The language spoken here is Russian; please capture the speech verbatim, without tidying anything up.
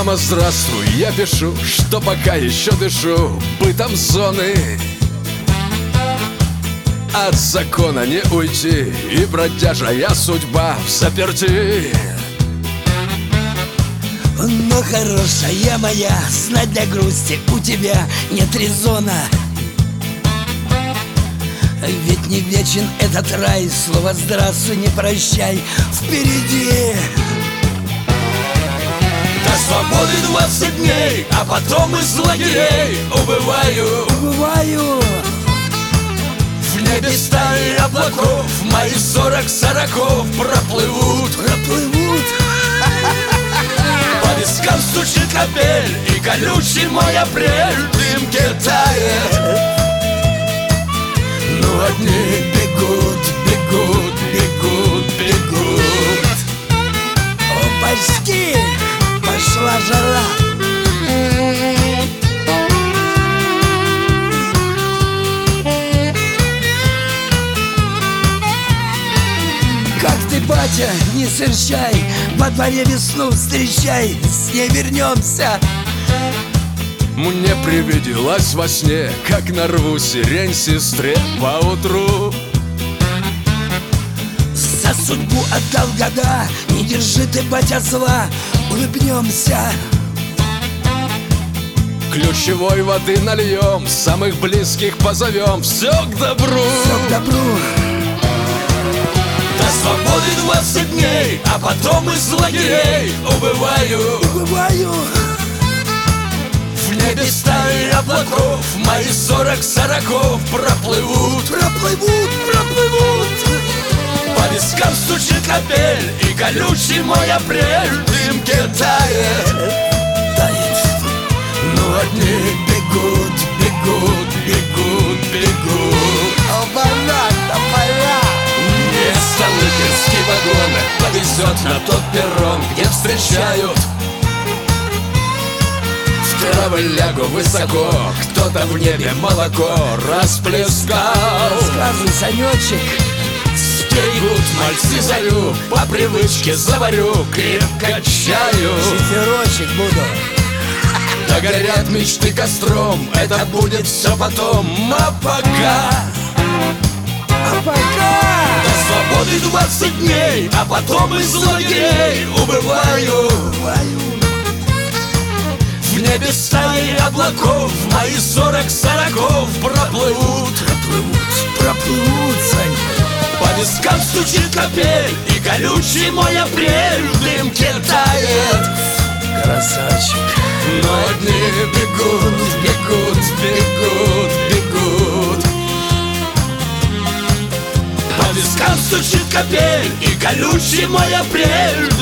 Мама, здравствуй, я пишу, что пока еще дышу бытом зоны. От закона не уйти, и бродяжая судьба взаперти. Но хорошая моя, знать для грусти у тебя нет резона. Ведь не вечен этот рай, слово «здравствуй» не прощай впереди. До свободы двадцать дней, а потом из лагерей убываю. Убываю. В небе стаи облаков, мои сорок сороков проплывут. Проплывут. По вискам стучит капель, и колючий мой апрель в дымке тает. Ну одни бегут, бегут, бегут, бегут. Опачки, пошла жара. Как ты, батя, не сырчай, во дворе весну встречай, с ней вернемся. Мне привиделась во сне, как нарву сирень сестре поутру. За судьбу отдал года, не держи ты, батя, зла, улыбнемся. Ключевой воды нальем, самых близких позовем. Все к добру, Все к добру. до свободы двадцать дней, а потом из лагерей убываю. Убываю. В небе стаи облаков, мои сорок сороков проплывут. Проплывут, проплывут. По вискам стучит капель, и колючий мой апрель в дымке тает. Тает. Но одни бегут, бегут, бегут, бегут. Оборот, поля. Мне столыпинский вагон повезет на тот перрон, где встречают. В травы лягу высоко, кто-то в небе молоко расплескал. Рассказывай, Санечек. Стерегут мальцы зарю, по привычке заварю крепко чаю. Зефирочек буду. Догорят мечты костром, это будет все потом. А пока, А пока до свободы двадцать дней, а потом из лагерей убываю. убываю. В небе стаи облаков, мои сорок сороков проплывут. Проплывут, проплывут, Сань. По вискам стучит капель, и колючий мой апрель в дымке тает. Красавчик. Но одни бегут, бегут, бегут, бегут. По вискам стучит капель, и колючий мой апрель